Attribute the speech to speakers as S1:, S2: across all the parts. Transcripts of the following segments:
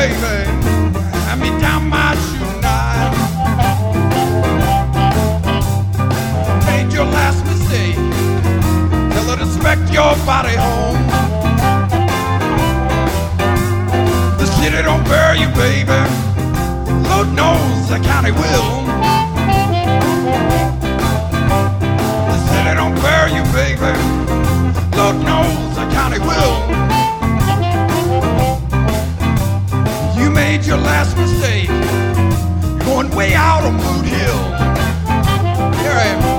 S1: baby. Hand me down my shoe knife. Made your last mistake. Tell her to inspect your body home. The city don't bury you, baby. Lord knows the county will. The city don't bury you, baby. Lord knows the county will. You made your last mistake. You're going way out on Boot Hill. Here I am.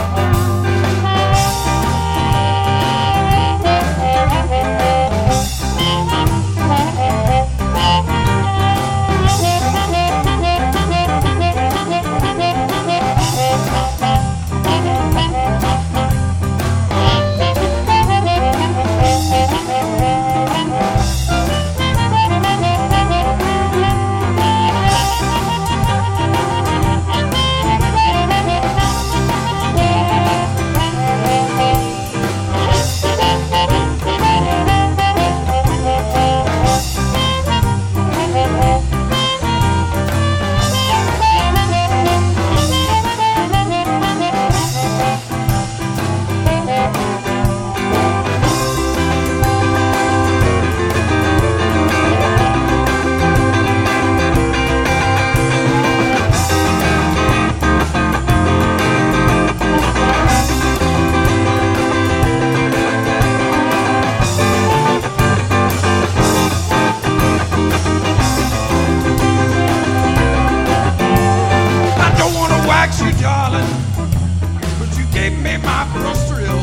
S1: You, darling, but you gave me my first thrill.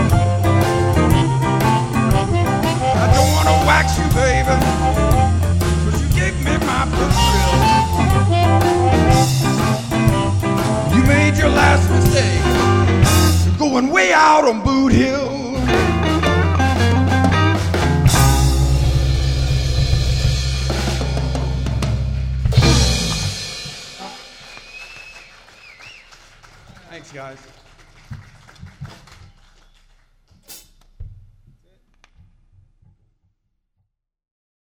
S1: I don't want to wax you, baby, but you gave me my first thrill. You made your last mistake. You're going way out on Boot Hill. Thanks, guys.